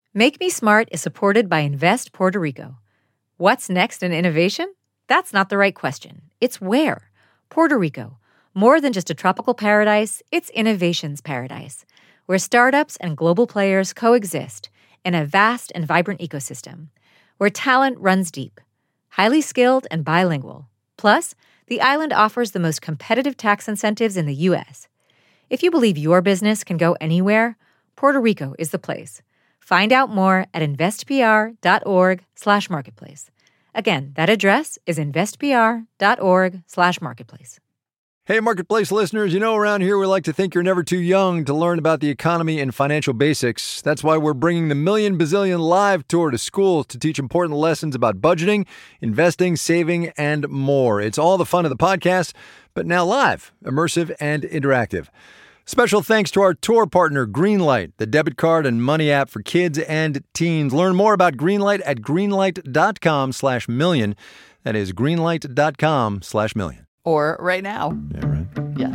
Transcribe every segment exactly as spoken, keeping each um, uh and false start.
Make Me Smart is supported by Invest Puerto Rico. What's next in innovation? That's not the right question. It's where. Puerto Rico. More than just a tropical paradise, it's innovation's paradise, where startups and global players coexist in a vast and vibrant ecosystem, where talent runs deep, highly skilled and bilingual. Plus, the island offers the most competitive tax incentives in the U S. If you believe your business can go anywhere, Puerto Rico is the place. Find out more at investpr.org slash marketplace. Again, that address is investpr.org slash marketplace. Hey, Marketplace listeners, you know around here we like to think you're never too young to learn about the economy and financial basics. That's why we're bringing the Million Bazillion Live Tour to schools to teach important lessons about budgeting, investing, saving, and more. It's all the fun of the podcast, but now live, immersive, and interactive. Special thanks to our tour partner, Greenlight, the debit card and money app for kids and teens. Learn more about Greenlight at greenlight.com slash million. That is greenlight.com slash million. Or right now. Yeah, right. Yes.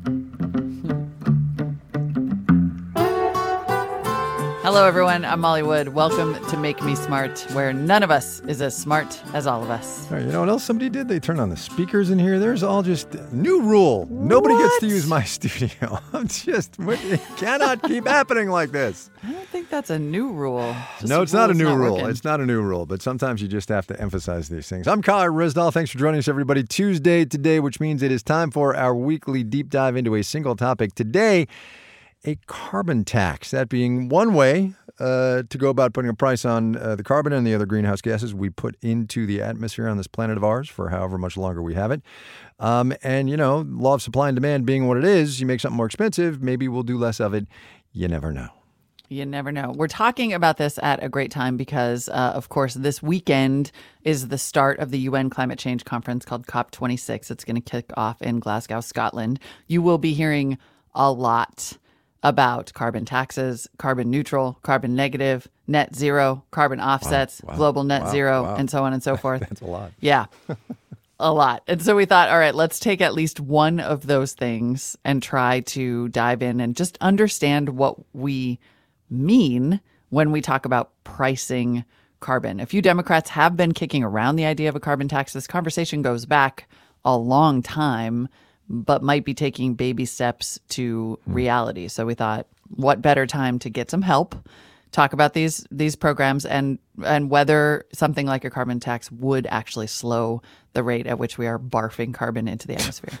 Hello, everyone. I'm Molly Wood. Welcome to Make Me Smart, where none of us is as smart as all of us. All right, you know what else somebody did? They turned on the speakers in here. There's all just new rule. Nobody What? gets to use my studio. I'm just, it cannot keep happening like this. I don't think that's a new rule. Just No, it's not a rule new that's rule. working. It's not a new rule, but sometimes you just have to emphasize these things. I'm Kyle Rizdal. Thanks for joining us, everybody. Tuesday today, which means it is time for our weekly deep dive into a single topic. Today, a carbon tax. That being one way uh, to go about putting a price on uh, the carbon and the other greenhouse gases we put into the atmosphere on this planet of ours for however much longer we have it. Um, and, you know, law of supply and demand being what it is, you make something more expensive, maybe we'll do less of it. You never know. You never know. We're talking about this at a great time because, uh, of course, this weekend is the start of the U N climate change conference called COP twenty-six. It's going to kick off in Glasgow, Scotland. You will be hearing a lot about carbon taxes, carbon neutral, carbon negative, net zero, carbon offsets, Wow, wow, global net wow, zero, wow. and so on and so forth. That's a lot. Yeah, a lot. And so we thought, all right, let's take at least one of those things and try to dive in and just understand what we mean when we talk about pricing carbon. A few Democrats have been kicking around the idea of a carbon tax. This conversation goes back a long time, but might be taking baby steps to reality. So we thought, what better time to get some help, talk about these these programs and and whether something like a carbon tax would actually slow the rate at which we are barfing carbon into the atmosphere.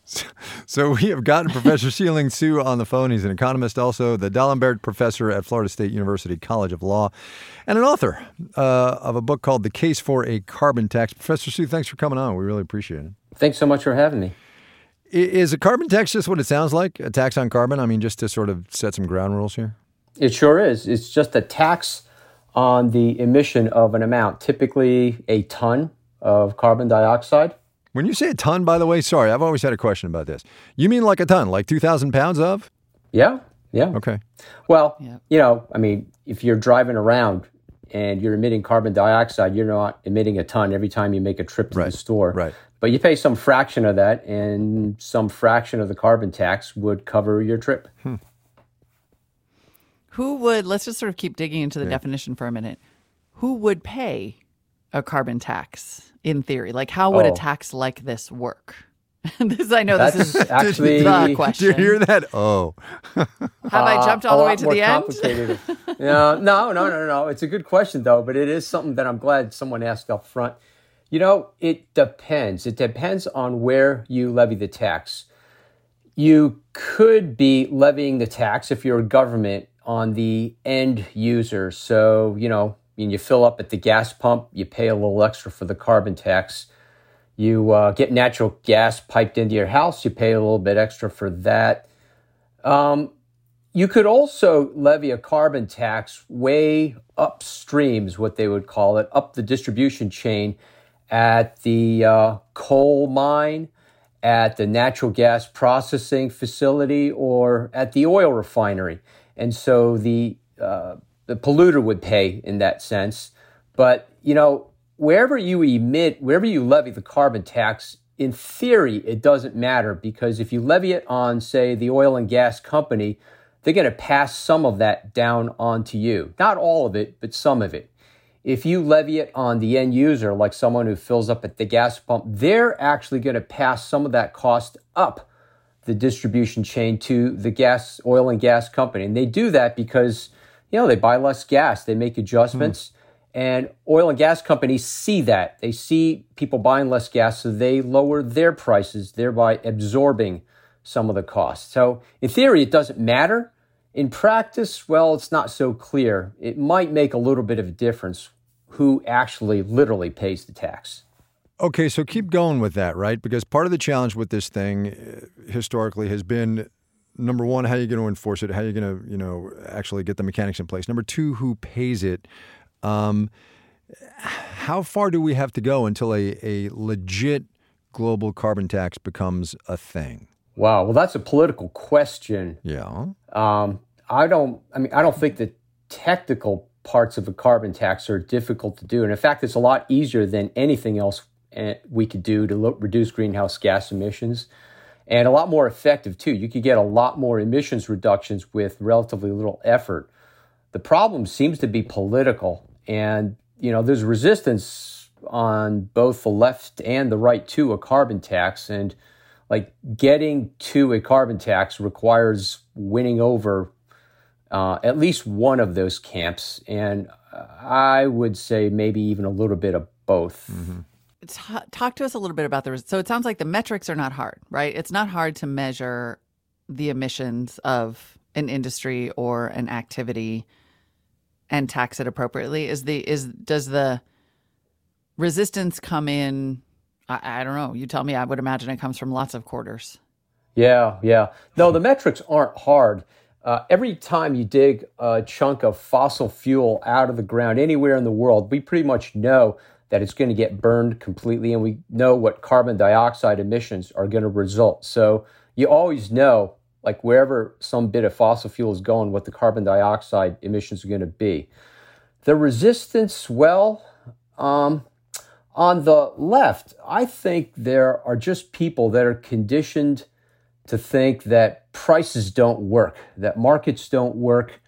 So we have gotten Professor Sealing Sue on the phone. He's an economist, also the Dallenberg Professor at Florida State University College of Law, and an author uh, of a book called The Case for a Carbon Tax. Professor Sue, thanks for coming on. We really appreciate it. Thanks so much for having me. I- Is a carbon tax just what it sounds like? A tax on carbon? I mean, just to sort of set some ground rules here? It sure is. It's just a tax on the emission of an amount, typically a ton of carbon dioxide. When you say a ton, by the way, sorry, I've always had a question about this. You mean like a ton, like two thousand pounds of? Yeah, yeah. Okay. Well, Yeah. you know, I mean, if you're driving around and you're emitting carbon dioxide, you're not emitting a ton every time you make a trip to Right, the store. right. But you pay some fraction of that, and some fraction of the carbon tax would cover your trip. Hmm. Who would, let's just sort of keep digging into the definition for a minute. Who would pay a carbon tax in theory? Like, how would a Oh. tax like this work? this, I know That's this is actually the question. Did you hear that? Oh. Have I jumped all Uh, the a way lot to more the end? complicated. no, no, no, no, no. It's a good question, though, but it is something that I'm glad someone asked up front. You know, it depends. It depends on where you levy the tax. You could be levying the tax if you're a government on the end user. So, you know, when you fill up at the gas pump, you pay a little extra for the carbon tax. You uh, get natural gas piped into your house, you pay a little bit extra for that. Um, you could also levy a carbon tax way upstream, is what they would call it, up the distribution chain at the uh, coal mine, at the natural gas processing facility, or at the oil refinery. And so the uh, the polluter would pay in that sense. But, you know, wherever you emit, wherever you levy the carbon tax, in theory, it doesn't matter, because if you levy it on, say, the oil and gas company, they're going to pass some of that down onto you. Not all of it, but some of it. If you levy it on the end user, like someone who fills up at the gas pump, they're actually going to pass some of that cost up the distribution chain to the gas, oil and gas company. And they do that because, you know, they buy less gas, they make adjustments, mm. and oil and gas companies see that. They see people buying less gas, so they lower their prices, thereby absorbing some of the cost. So in theory, it doesn't matter. In practice, well, it's not so clear. It might make a little bit of a difference who actually literally pays the tax. Okay, so keep going with that, right? Because part of the challenge with this thing uh, historically has been, number one, how are you going to enforce it? How are you going to, you know, actually get the mechanics in place? Number two, who pays it? Um, how far do we have to go until a, a legit global carbon tax becomes a thing? Wow, well, that's a political question. Yeah. Um, I don't, I mean, I don't think the technical parts of a carbon tax are difficult to do. And in fact, it's a lot easier than anything else we could do to lo- reduce greenhouse gas emissions, and a lot more effective too. You could get a lot more emissions reductions with relatively little effort. The problem seems to be political, and you know there's resistance on both the left and the right to a carbon tax, and like getting to a carbon tax requires winning over uh, at least one of those camps, and I would say maybe even a little bit of both. Mm-hmm. Talk to us a little bit about the, so it sounds like the metrics are not hard, right? It's not hard to measure the emissions of an industry or an activity and tax it appropriately. Is the, is, does the resistance come in? I, I don't know. You tell me. I would imagine it comes from lots of quarters. Yeah, yeah. No, the metrics aren't hard. Uh, every time you dig a chunk of fossil fuel out of the ground anywhere in the world, we pretty much know that it's going to get burned completely, and we know what carbon dioxide emissions are going to result. So you always know, like wherever some bit of fossil fuel is going, what the carbon dioxide emissions are going to be. The resistance, well, um, on the left, I think there are just people that are conditioned to think that prices don't work, that markets don't work,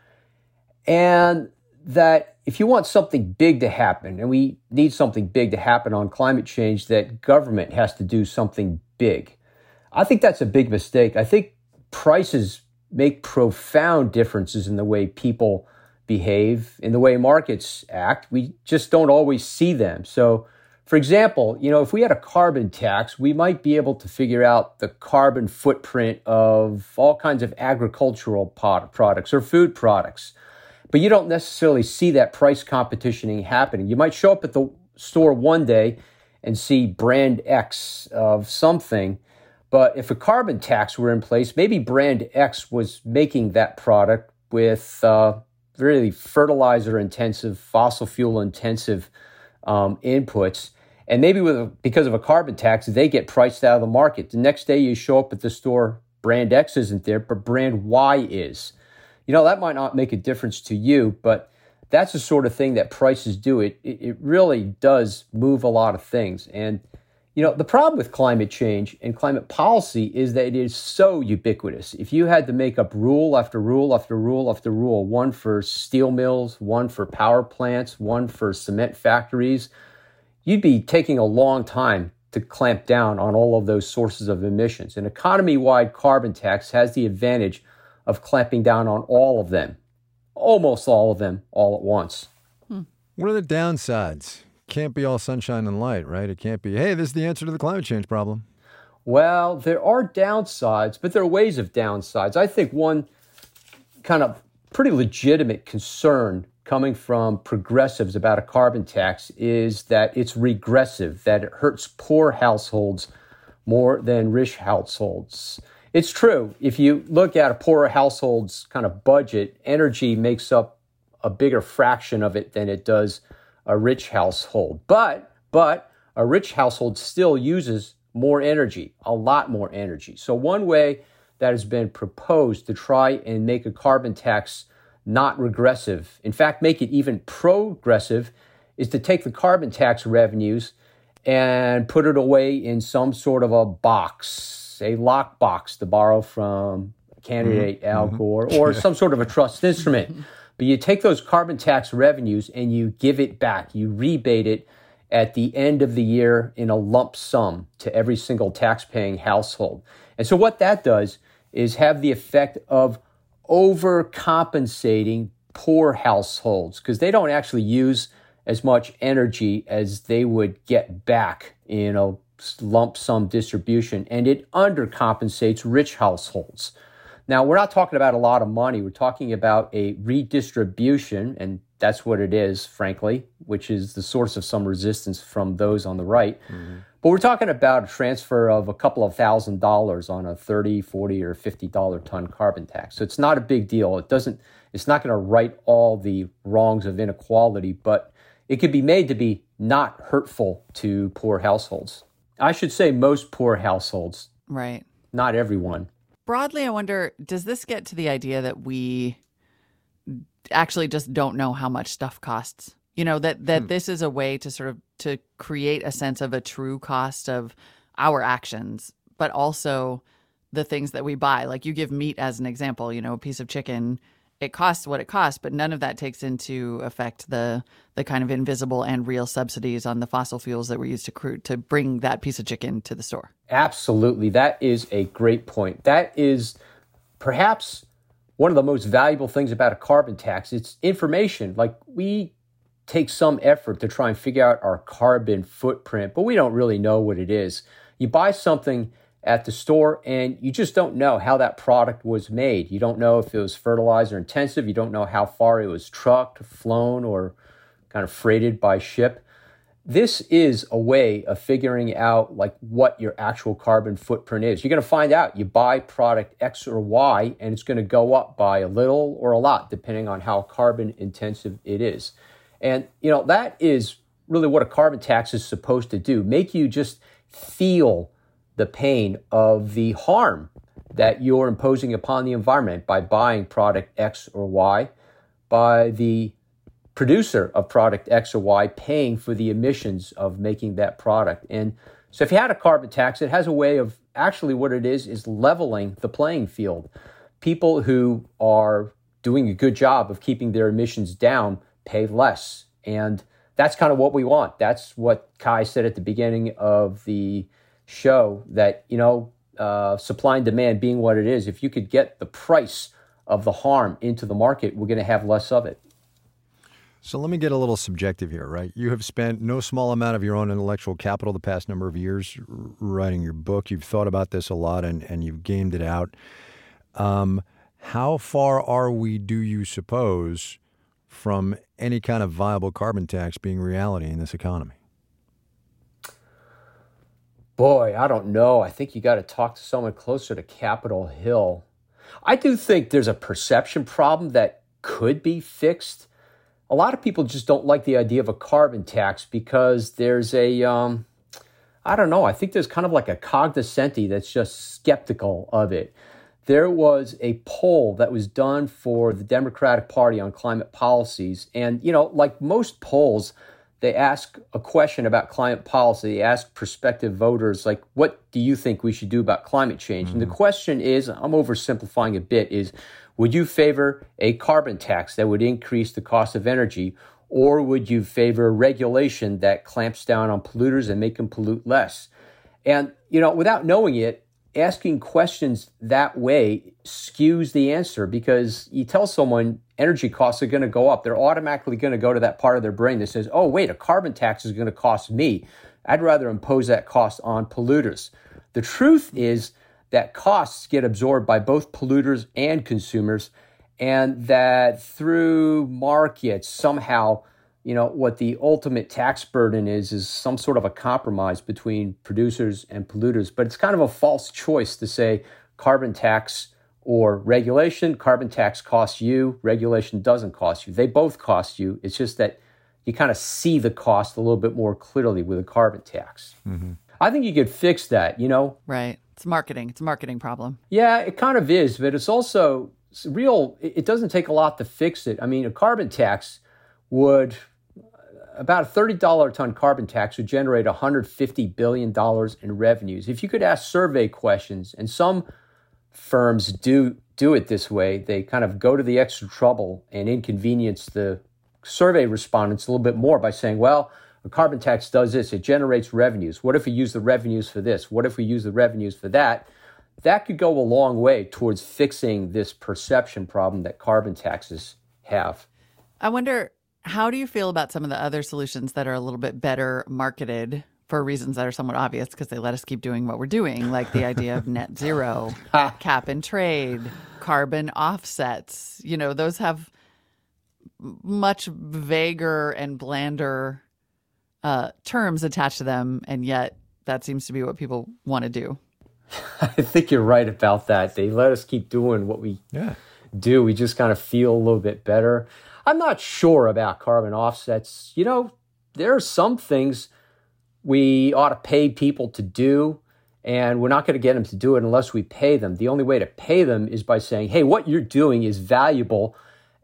and that if you want something big to happen, and we need something big to happen on climate change, that government has to do something big. I think that's a big mistake. I think prices make profound differences in the way people behave, in the way markets act. We just don't always see them. So, for example, you know, if we had a carbon tax, we might be able to figure out the carbon footprint of all kinds of agricultural products or food products. But you don't necessarily see that price competitioning happening. You might show up at the store one day and see brand X of something, but if a carbon tax were in place, maybe brand X was making that product with uh, really fertilizer-intensive, fossil fuel-intensive um, inputs, and maybe with a, because of a carbon tax, they get priced out of the market. The next day you show up at the store, brand X isn't there, but brand Y is. You know, that might not make a difference to you, but that's the sort of thing that prices do. It, it it really does move a lot of things. And, you know, the problem with climate change and climate policy is that it is so ubiquitous. If you had to make up rule after rule after rule after rule, one for steel mills, one for power plants, one for cement factories, you'd be taking a long time to clamp down on all of those sources of emissions. An economy-wide carbon tax has the advantage of clamping down on all of them, almost all of them, all at once. Hmm. What are the downsides? Can't be all sunshine and light, right? It can't be, hey, this is the answer to the climate change problem. Well, there are downsides, but there are ways of downsides. I think one kind of pretty legitimate concern coming from progressives about a carbon tax is that it's regressive, that it hurts poor households more than rich households. It's true. If you look at a poorer household's kind of budget, energy makes up a bigger fraction of it than it does a rich household. But, but a rich household still uses more energy, a lot more energy. So one way that has been proposed to try and make a carbon tax not regressive, in fact, make it even progressive, is to take the carbon tax revenues and put it away in some sort of a box, a lockbox, to borrow from candidate mm-hmm. Al Gore or some sort of a trust instrument. But you take those carbon tax revenues and you give it back. You rebate it at the end of the year in a lump sum to every single tax-paying household. And so what that does is have the effect of overcompensating poor households because they don't actually use as much energy as they would get back in a lump sum distribution, and it undercompensates rich households. Now, we're not talking about a lot of money. We're talking about a redistribution, and that's what it is, frankly, which is the source of some resistance from those on the right. Mm-hmm. But we're talking about a transfer of a couple of thousand dollars on a thirty, forty, or fifty dollar ton carbon tax. So it's not a big deal. It doesn't, it's not going to right all the wrongs of inequality, but it could be made to be not hurtful to poor households. I should say most poor households. Right. Not everyone. Broadly, I wonder, does this get to the idea that we actually just don't know how much stuff costs? You know, that, that hmm. this is a way to sort of to create a sense of a true cost of our actions, but also the things that we buy. Like you give meat as an example, you know, a piece of chicken, it costs what it costs, but none of that takes into effect the the kind of invisible and real subsidies on the fossil fuels that were used to crude to bring that piece of chicken to the store. Absolutely. That is a great point. That is perhaps one of the most valuable things about a carbon tax. It's information. Like we take some effort to try and figure out our carbon footprint, but we don't really know what it is. You buy something at the store and you just don't know how that product was made. You don't know if it was fertilizer intensive. You don't know how far it was trucked, flown, or kind of freighted by ship. This is a way of figuring out like what your actual carbon footprint is. You're going to find out you buy product X or Y and it's going to go up by a little or a lot depending on how carbon intensive it is. And, you know, that is really what a carbon tax is supposed to do. Make you just feel the pain of the harm that you're imposing upon the environment by buying product X or Y, by the producer of product X or Y paying for the emissions of making that product. And so if you had a carbon tax, it has a way of actually what it is, is leveling the playing field. People who are doing a good job of keeping their emissions down pay less. And that's kind of what we want. That's what Kai said at the beginning of the show, that, you know, uh, supply and demand being what it is, if you could get the price of the harm into the market, we're going to have less of it. So let me get a little subjective here, right? You have spent no small amount of your own intellectual capital the past number of years writing your book. You've thought about this a lot and, and you've gamed it out. Um, how far are we, do you suppose, from any kind of viable carbon tax being reality in this economy? Boy, I don't know. I think you got to talk to someone closer to Capitol Hill. I do think there's a perception problem that could be fixed. A lot of people just don't like the idea of a carbon tax because there's a, um, I don't know, I think there's kind of like a cognoscenti that's just skeptical of it. There was a poll that was done for the Democratic Party on climate policies. And, you know, like most polls, they ask a question about climate policy. They ask prospective voters, like, what do you think we should do about climate change? Mm-hmm. And the question is, I'm oversimplifying a bit, is would you favor a carbon tax that would increase the cost of energy, or would you favor regulation that clamps down on polluters and make them pollute less? And, you know, without knowing it, asking questions that way skews the answer, because you tell someone energy costs are going to go up, they're automatically going to go to that part of their brain that says, oh, wait, a carbon tax is going to cost me. I'd rather impose that cost on polluters. The truth is that costs get absorbed by both polluters and consumers, and that through markets, somehow, you know, what the ultimate tax burden is, is some sort of a compromise between producers and polluters. But it's kind of a false choice to say carbon tax or regulation. Carbon tax costs you, regulation doesn't cost you. They both cost you. It's just that you kind of see the cost a little bit more clearly with a carbon tax. Mm-hmm. I think you could fix that, you know? Right. It's marketing. It's a marketing problem. Yeah, it kind of is, but it's also it's real. It doesn't take a lot to fix it. I mean, a carbon tax would, about a thirty dollars a ton carbon tax would generate one hundred fifty billion dollars in revenues. If you could ask survey questions, and some firms do do it this way. They kind of go to the extra trouble and inconvenience the survey respondents a little bit more by saying, well, a carbon tax does this. It generates revenues. What if we use the revenues for this? What if we use the revenues for that? That could go a long way towards fixing this perception problem that carbon taxes have. I wonder, how do you feel about some of the other solutions that are a little bit better marketed for reasons that are somewhat obvious because they let us keep doing what we're doing, like the idea of net zero, cap and trade, carbon offsets? You know, those have much vaguer and blander uh, terms attached to them, and yet that seems to be what people want to do. I think you're right about that. They let us keep doing what we yeah. do. We just kind of feel a little bit better. I'm not sure about carbon offsets. You know, there are some things we ought to pay people to do, and we're not going to get them to do it unless we pay them. The only way to pay them is by saying, hey, what you're doing is valuable,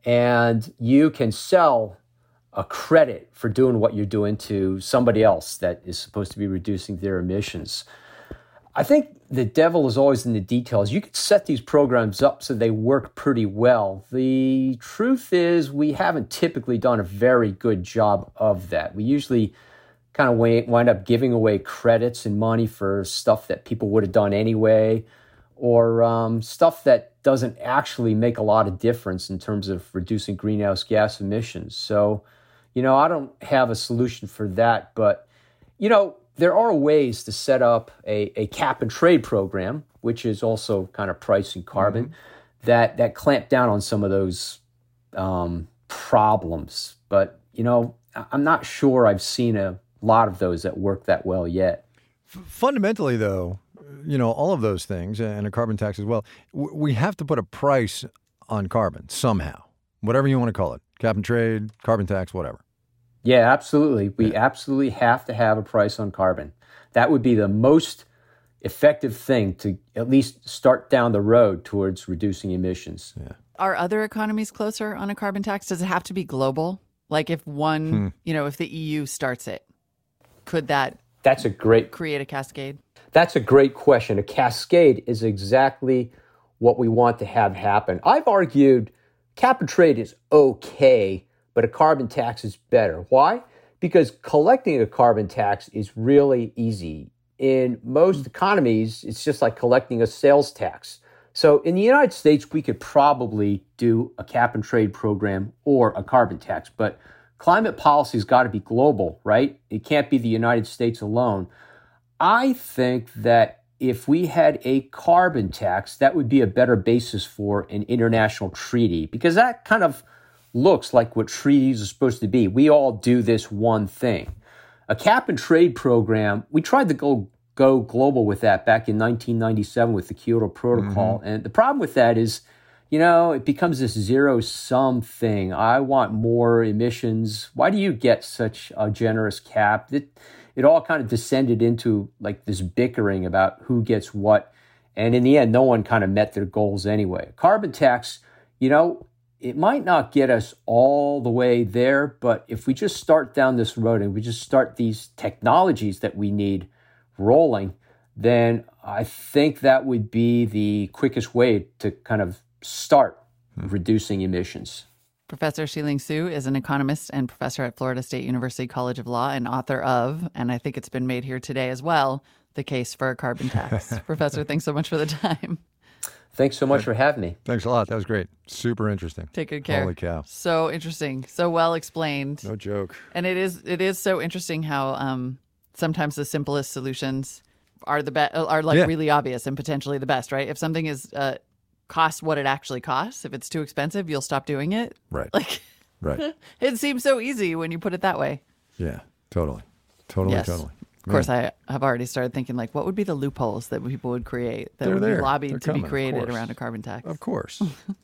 and you can sell a credit for doing what you're doing to somebody else that is supposed to be reducing their emissions. I think the devil is always in the details. You could set these programs up so they work pretty well. The truth is we haven't typically done a very good job of that. We usually kind of wind up giving away credits and money for stuff that people would have done anyway, or um, stuff that doesn't actually make a lot of difference in terms of reducing greenhouse gas emissions. So, you know, I don't have a solution for that, but, you know, there are ways to set up a, a cap and trade program, which is also kind of pricing carbon, mm-hmm. that, that clamp down on some of those um, problems. But, you know, I'm not sure I've seen a lot of those that work that well yet. F- fundamentally, though, you know, all of those things, and a carbon tax as well, w- we have to put a price on carbon somehow, whatever you want to call it, cap and trade, carbon tax, whatever. Yeah, absolutely. We yeah. absolutely have to have a price on carbon. That would be the most effective thing to at least start down the road towards reducing emissions. Yeah. Are other economies closer on a carbon tax? Does it have to be global? Like if one, hmm. you know, if the E U starts it, could that That's a great create a cascade? That's a great question. A cascade is exactly what we want to have happen. I've argued cap and trade is okay, but a carbon tax is better. Why? Because collecting a carbon tax is really easy. In most economies, it's just like collecting a sales tax. So in the United States, we could probably do a cap and trade program or a carbon tax, but climate policy's got to be global, right? It can't be the United States alone. I think that if we had a carbon tax, that would be a better basis for an international treaty, because that kind of looks like what treaties are supposed to be. We all do this one thing. A cap and trade program, we tried to go go global with that back in nineteen ninety-seven with the Kyoto Protocol. Mm-hmm. And the problem with that is, you know, it becomes this zero-sum thing. I want more emissions. Why do you get such a generous cap? It, it all kind of descended into like this bickering about who gets what. And in the end, no one kind of met their goals anyway. Carbon tax, you know, it might not get us all the way there, but if we just start down this road and we just start these technologies that we need rolling, then I think that would be the quickest way to kind of start reducing emissions. Professor Shih-Ling Su is an economist and professor at Florida State University College of Law and author of, and I think it's been made here today as well, The Case for a Carbon Tax. Professor, thanks so much for the time. Thanks so much for having me. Thanks a lot. That was great. Super interesting. Take good care. Holy cow. So interesting. So well explained. No joke. And it is it is so interesting how um, sometimes the simplest solutions are the be- are like yeah. really obvious and potentially the best, right? If something is uh, costs what it actually costs, if it's too expensive, you'll stop doing it. Right. Like, right. It seems so easy when you put it that way. Yeah, totally. Totally, yes. totally. Of course, I have already started thinking, like, what would be the loopholes that people would create that They're would there. be lobbied They're to coming, be created around a carbon tax? Of course.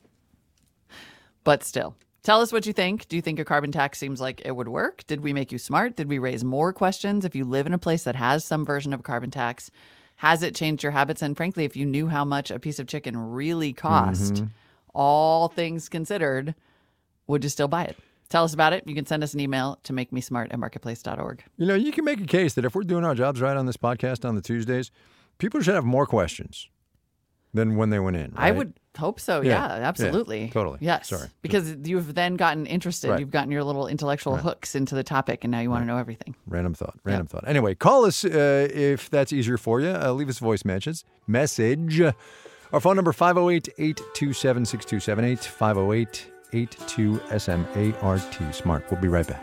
But still, tell us what you think. Do you think a carbon tax seems like it would work? Did we make you smart? Did we raise more questions? If you live in a place that has some version of a carbon tax, has it changed your habits? And frankly, if you knew how much a piece of chicken really cost, mm-hmm. all things considered, would you still buy it? Tell us about it. You can send us an email to make me smart at marketplace dot org. You know, you can make a case that if we're doing our jobs right on this podcast on the Tuesdays, people should have more questions. than when they went in. I right? would hope so. Yeah, Yeah. absolutely. Yeah, totally. Yes. Sorry. Because you've then gotten interested. Right. You've gotten your little intellectual Right. hooks into the topic, and now you want to know everything. Random thought. Random thought. Anyway, call us uh, if that's easier for you. Uh, leave us a voice message. Message. Our phone number five oh eight, eight two seven, six two seven eight, five oh eight, eight two S M A R T. Smart. We'll be right back.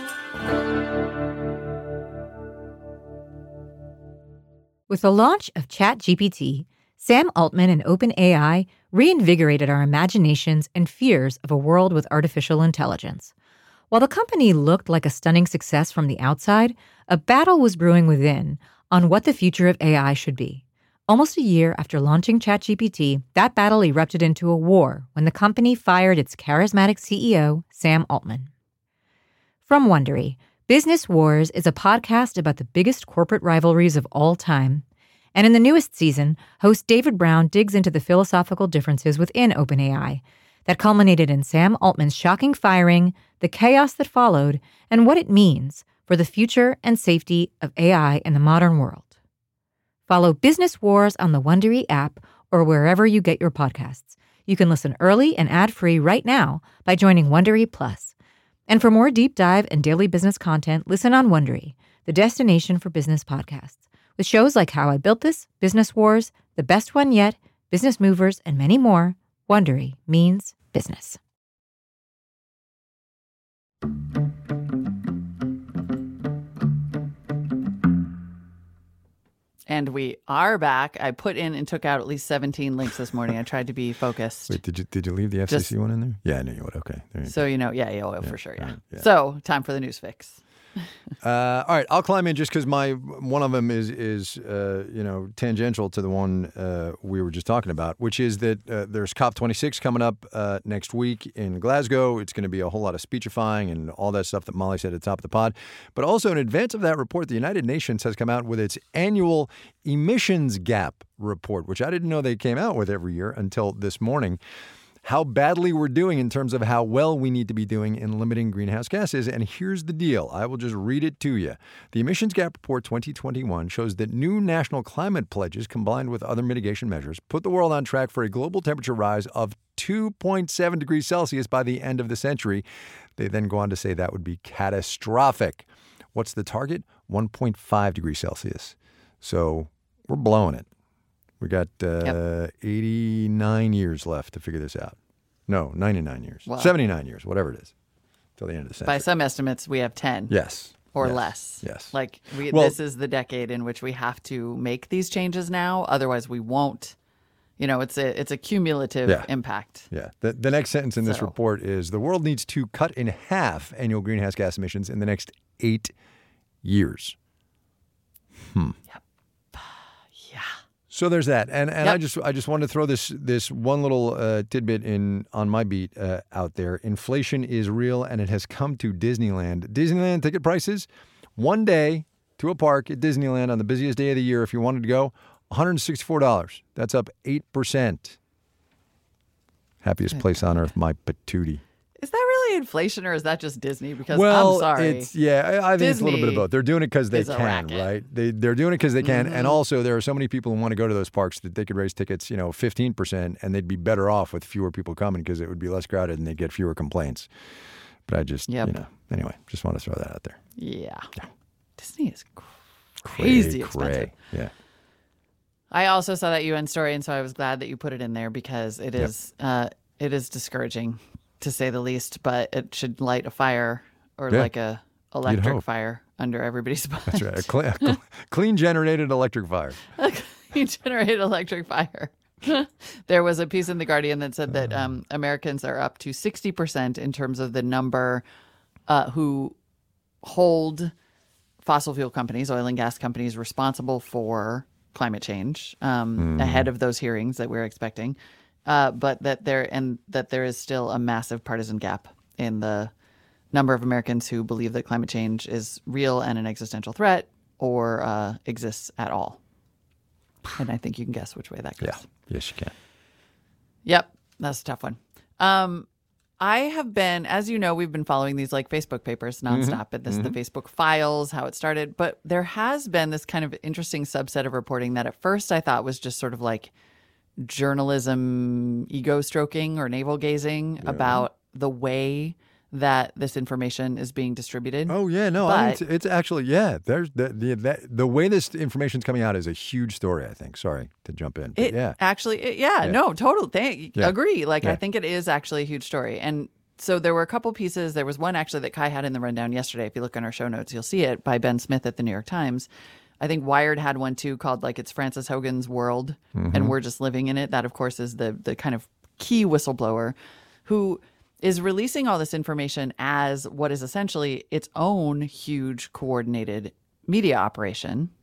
With the launch of ChatGPT, Sam Altman and OpenAI reinvigorated our imaginations and fears of a world with artificial intelligence. While the company looked like a stunning success from the outside, a battle was brewing within on what the future of A I should be. Almost a year after launching ChatGPT, that battle erupted into a war when the company fired its charismatic C E O, Sam Altman. From Wondery, Business Wars is a podcast about the biggest corporate rivalries of all time. And in the newest season, host David Brown digs into the philosophical differences within OpenAI that culminated in Sam Altman's shocking firing, the chaos that followed, and what it means for the future and safety of A I in the modern world. Follow Business Wars on the Wondery app or wherever you get your podcasts. You can listen early and ad-free right now by joining Wondery Plus. And for more deep dive and daily business content, listen on Wondery, the destination for business podcasts. With shows like How I Built This, Business Wars, The Best One Yet, Business Movers, and many more, Wondery means business. And we are back. I put in and took out at least seventeen links this morning. I tried to be focused. Wait, did you did you leave the F C C Just- one in there? Yeah, I knew you would. Okay. There you So, you know, yeah, yeah, oh, for sure, yeah. right, yeah. So, time for the news fix. Uh, all right, I'll climb in just because my one of them is is uh, you know tangential to the one uh, we were just talking about, which is that uh, there's COP twenty-six coming up uh, next week in Glasgow. It's going to be a whole lot of speechifying and all that stuff that Molly said at the top of the pod. But also in advance of that report, the United Nations has come out with its annual emissions gap report, which I didn't know they came out with every year until this morning. How badly we're doing in terms of how well we need to be doing in limiting greenhouse gases. And here's the deal. I will just read it to you. The Emissions Gap Report twenty twenty-one shows that new national climate pledges combined with other mitigation measures put the world on track for a global temperature rise of two point seven degrees Celsius by the end of the century. They then go on to say that would be catastrophic. What's the target? one point five degrees Celsius. So we're blowing it. We got uh, Yep. eighty-nine years left to figure this out. No, ninety-nine years. Wow. seventy-nine years, whatever it is, till the end of the century. By some estimates, we have ten. Yes. Or Yes. less. Yes. Like, we, Well- this is the decade in which we have to make these changes now. Otherwise, we won't. You know, it's a it's a cumulative Yeah. impact. Yeah. The, the next sentence in this So- report is the world needs to cut in half annual greenhouse gas emissions in the next eight years. Yeah. So there's that, and and I Yep. just I just wanted to throw this this one little uh, tidbit in on my beat uh, out there. Inflation is real, and it has come to Disneyland. Disneyland ticket prices, one day to a park at Disneyland on the busiest day of the year, if you wanted to go, one hundred sixty-four dollars. That's up eight percent. Happiest place on earth, my patootie. Is that really inflation or is that just Disney? Because Well, I'm sorry. it's yeah, I, I think it's a little bit of Disney both. They're doing it because they is a can, racket. right? They they're doing it because they can, Mm-hmm. and also there are so many people who want to go to those parks that they could raise tickets, you know, fifteen percent, and they'd be better off with fewer people coming because it would be less crowded and they'd get fewer complaints. But I just, Yep. you know, anyway, just want to throw that out there. yeah. Disney is crazy Cray, expensive. cray. Yeah. I also saw that U N story, and so I was glad that you put it in there because it Yep. is uh, it is discouraging, to say the least. But it should light a fire or Yeah. like a electric hope. fire under everybody's butt. That's right. A clean, a clean generated electric fire. You generate electric fire. There was a piece in The Guardian that said that um, Americans are up to sixty percent in terms of the number uh, who hold fossil fuel companies, oil and gas companies, responsible for climate change um, ahead of those hearings that we're expecting. Uh, but that there and that there is still a massive partisan gap in the number of Americans who believe that climate change is real and an existential threat or uh, exists at all. And I think you can guess which way that goes. Yeah. Yes, you can. Yep, that's a tough one. Um, I have been, as you know, we've been following these like Facebook papers nonstop. And this is the Facebook files, how it started. But there has been this kind of interesting subset of reporting that at first I thought was just sort of like journalism ego stroking or navel gazing yeah. about the way that this information is being distributed. Oh yeah, no, but, I mean, it's, it's actually yeah. There's the the that, the way this information's coming out is a huge story. I think. Sorry to jump in. But it yeah, actually, it, yeah, yeah, no, total. Thank, yeah. Agree. Like yeah. I think it is actually a huge story. And so there were a couple pieces. There was one actually that Kai had in the rundown yesterday. If you look on our show notes, you'll see it by Ben Smith at the New York Times. I think Wired had one too called like it's Frances Haugen's world, mm-hmm. and we're just living in it. That of course is the the kind of key whistleblower who is releasing all this information as what is essentially its own huge coordinated media operation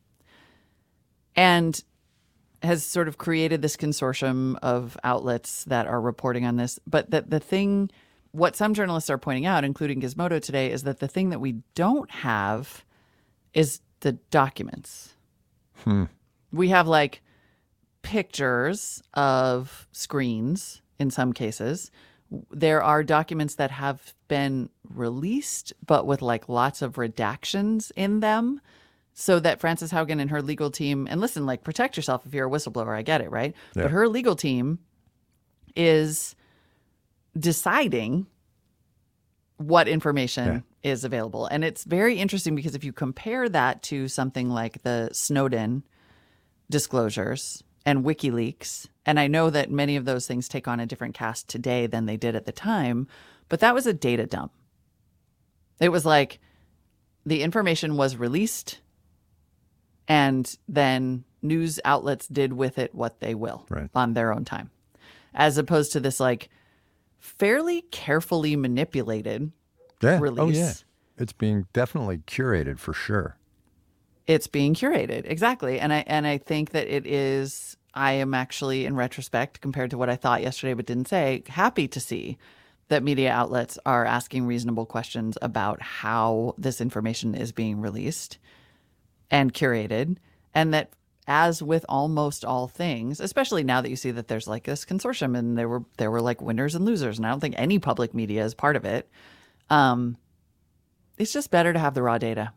and has sort of created this consortium of outlets that are reporting on this. But that the thing, what some journalists are pointing out, including Gizmodo today, is that the thing that we don't have is the documents. Hmm. We have like pictures of screens in some cases. There are documents that have been released, but with like lots of redactions in them so that Frances Haugen and her legal team, and listen, like protect yourself if you're a whistleblower, I get it, right? Yeah. But her legal team is deciding what information yeah. is available. And it's very interesting because if you compare that to something like the Snowden disclosures and WikiLeaks, and I know that many of those things take on a different cast today than they did at the time, but that was a data dump. It was like the information was released and then news outlets did with it what they will right. on their own time, as opposed to this like fairly carefully manipulated yeah. release. Oh, yeah. It's being definitely curated for sure. It's being curated. Exactly. And I and I think that it is, I am actually, in retrospect, compared to what I thought yesterday but didn't say, happy to see that media outlets are asking reasonable questions about how this information is being released and curated. And that, as with almost all things, especially now that you see that there's like this consortium and there were there were like winners and losers, and I don't think any public media is part of it, um, it's just better to have the raw data.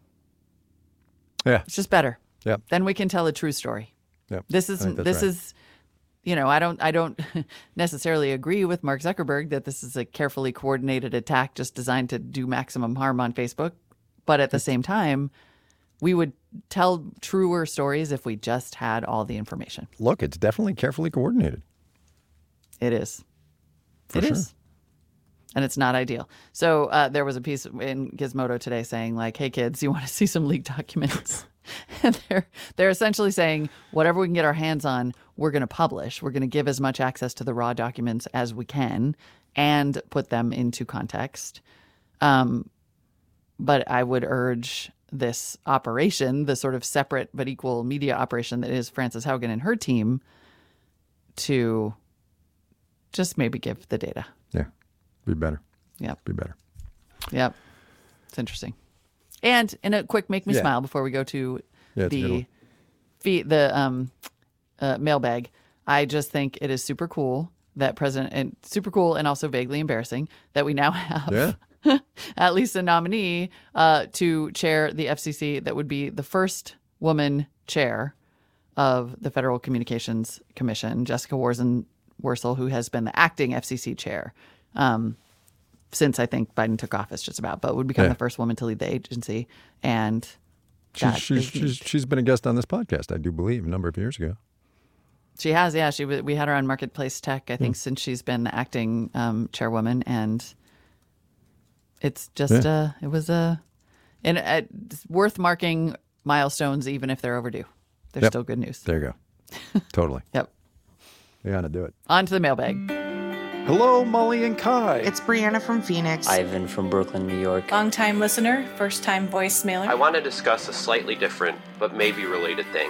Yeah. It's just better. Yeah. Then we can tell a true story. Yeah. This is this right. is, you know, I don't I don't necessarily agree with Mark Zuckerberg that this is a carefully coordinated attack just designed to do maximum harm on Facebook. But at the same time, we would tell truer stories if we just had all the information. Look, it's definitely carefully coordinated. It is. For it sure. is. And it's not ideal. So uh, there was a piece in Gizmodo today saying like, hey, kids, you want to see some leaked documents? And they're, they're essentially saying whatever we can get our hands on, we're going to publish. We're going to give as much access to the raw documents as we can and put them into context. Um, but I would urge this operation, the sort of separate but equal media operation that is Frances Haugen and her team, to just maybe give the data. Yeah. Be better. Yep. Be better. Yep. It's interesting. And in a quick make me yeah. smile before we go to yeah, the fee, the um, uh, mailbag, I just think it is super cool that President, and super cool and also vaguely embarrassing that we now have yeah. at least a nominee uh, to chair the F C C that would be the first woman chair of the Federal Communications Commission, Jessica Warzen Wursel, who has been the acting F C C chair um, since I think Biden took office just about, but would become yeah. the first woman to lead the agency. And she's, she's, she's, she's been a guest on this podcast, I do believe, a number of years ago. She has, yeah. She we had her on Marketplace Tech, I think, mm. since she's been the acting um, chairwoman, and it's just yeah. uh, it was a, and uh, it's worth marking milestones, even if they're overdue. They're yep. still good news. There you go. Totally. Yep. You gotta do it. On to the mailbag. Hello, Molly and Kai. It's Brianna from Phoenix. Ivan from Brooklyn, New York. Long-time listener, first-time voicemailer. I want to discuss a slightly different, but maybe related thing.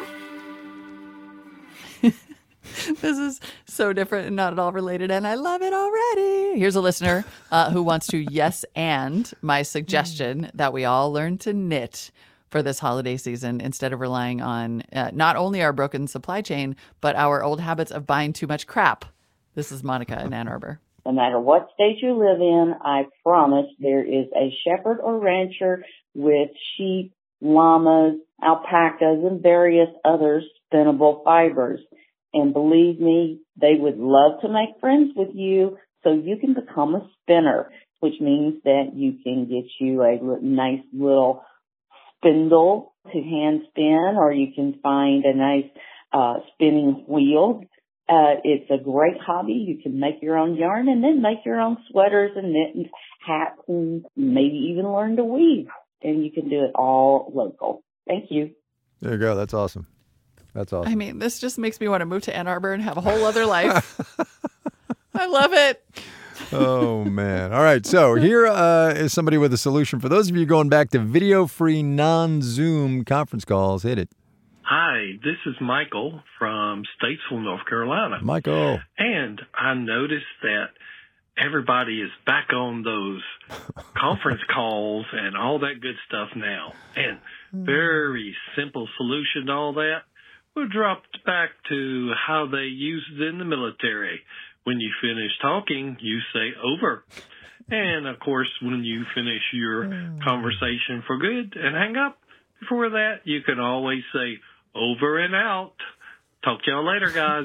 This is so different and not at all related, and I love it already. Here's a listener uh, who wants to yes and my suggestion that we all learn to knit for this holiday season instead of relying on uh, not only our broken supply chain, but our old habits of buying too much crap. This is Monica in Ann Arbor. No matter what state you live in, I promise there is a shepherd or rancher with sheep, llamas, alpacas, and various other spinnable fibers. And believe me, they would love to make friends with you so you can become a spinner, which means that you can get you a nice little spindle to hand spin, or you can find a nice uh, spinning wheel. Uh, it's a great hobby. You can make your own yarn and then make your own sweaters and mittens, hats, and maybe even learn to weave. And you can do it all local. Thank you. There you go. That's awesome. That's awesome. I mean, this just makes me want to move to Ann Arbor and have a whole other life. I love it. Oh, man. All right. So here uh, is somebody with a solution. For those of you going back to video-free, non-Zoom conference calls, hit it. Hi, this is Michael from Statesville, North Carolina. Michael. And I noticed that everybody is back on those conference calls and all that good stuff now. And very simple solution to all that. We dropped back to how they used it in the military. When you finish talking, you say over. And, of course, when you finish your conversation for good and hang up, before that, you can always say over and out. Talk to y'all later, guys.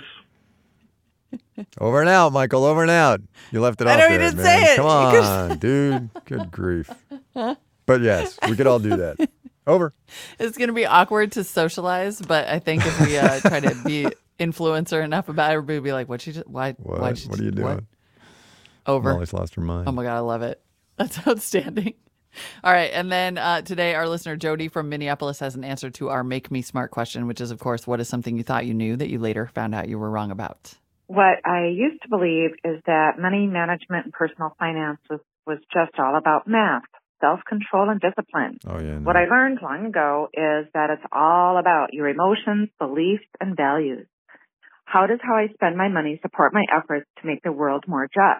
Over and out, Michael. Over and out. You left it I off know there, you didn't man. say it. Come on, dude. Good grief. But yes, we could all do that. Over. It's going to be awkward to socialize, but I think if we uh, try to be influencer enough about it, everybody will be like, "What she? Just, why? What? Why'd she What are you just- doing? what?" Over. Molly's lost her mind. Oh my God, I love it. That's outstanding. All right. And then uh, today, our listener, Jody from Minneapolis, has an answer to our Make Me Smart question, which is, of course, what is something you thought you knew that you later found out you were wrong about? What I used to believe is that money management and personal finance was, was just all about math, self-control, and discipline. Oh, yeah. No. What I learned long ago is that it's all about your emotions, beliefs, and values. How does how I spend my money support my efforts to make the world more just?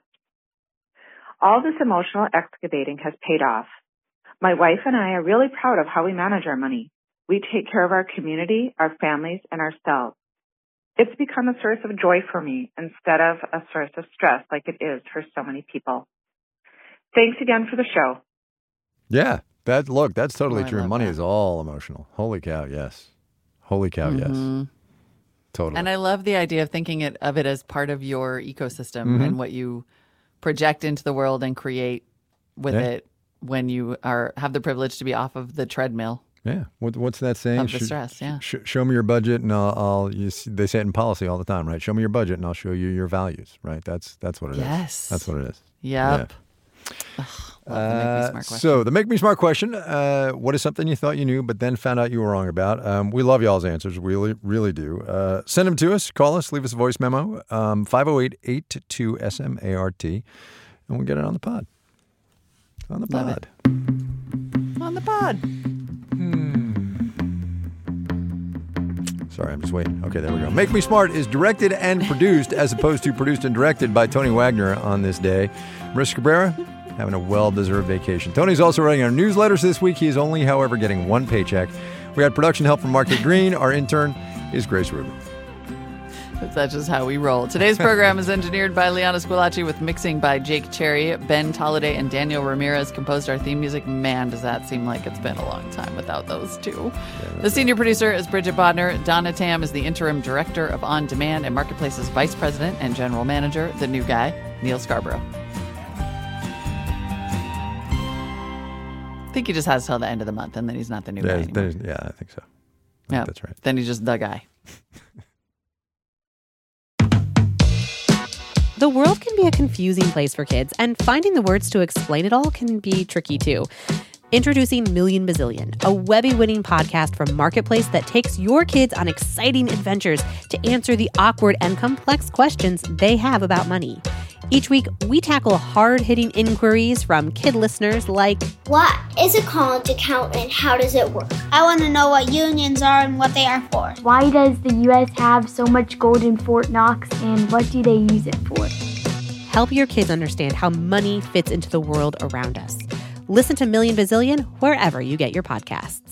All this emotional excavating has paid off. My wife and I are really proud of how we manage our money. We take care of our community, our families, and ourselves. It's become a source of joy for me instead of a source of stress like it is for so many people. Thanks again for the show. Yeah. That look, that's totally Oh, I true. love Money that. is all emotional. Holy cow, yes. Holy cow, Mhm. yes. Totally. And I love the idea of thinking it, of it as part of your ecosystem Mhm. and what you project into the world and create with Yeah. it when you are have the privilege to be off of the treadmill Yeah. What, what's that saying? of the Sh- stress. Yeah. sh- show me your budget, and I'll. I'll you see, they say it in policy all the time, right? Show me your budget, and I'll show you your values. Right? That's that's what it is. Yes. That's what it is. Yep. Ugh, love the Make Me Uh, Smart question. so the Make Me Smart question: uh, what is something you thought you knew, but then found out you were wrong about? Um, we love y'all's answers. We really, really do. Uh, send them to us. Call us. Leave us a voice memo. Um, five oh eight, eight two two, S M A R T, and we'll get it on the pod. On the Love pod. it. On the pod. Sorry, I'm just waiting. Okay, there we go. Make Me Smart is directed and produced, as opposed to produced and directed by Tony Wagner on this day. Marissa Cabrera, having a well-deserved vacation. Tony's also writing our newsletters this week. He is only, however, getting one paycheck. We had production help from Mark Green. Our intern is Grace Rubin. That's just how we roll. Today's program is engineered by Liana Squillaci with mixing by Jake Cherry. Ben Tolliday and Daniel Ramirez composed our theme music. Man, does that seem like it's been a long time without those two. Yeah, the senior producer is Bridget Bodner. Donna Tam is the interim director of On Demand and Marketplace's vice president and general manager. The new guy, Neil Scarborough. I think he just has till the end of the month, and then he's not the new Yeah, guy anymore. there's- yeah, I think so. I think Yeah, that's right. Then he's just the guy. The world can be a confusing place for kids, and finding the words to explain it all can be tricky too. Introducing Million Bazillion, a Webby-winning podcast from Marketplace that takes your kids on exciting adventures to answer the awkward and complex questions they have about money. Each week, we tackle hard-hitting inquiries from kid listeners like, what is a college account and how does it work? I want to know what unions are and what they are for. Why does the U S have so much gold in Fort Knox and what do they use it for? Help your kids understand how money fits into the world around us. Listen to Million Bazillion wherever you get your podcasts.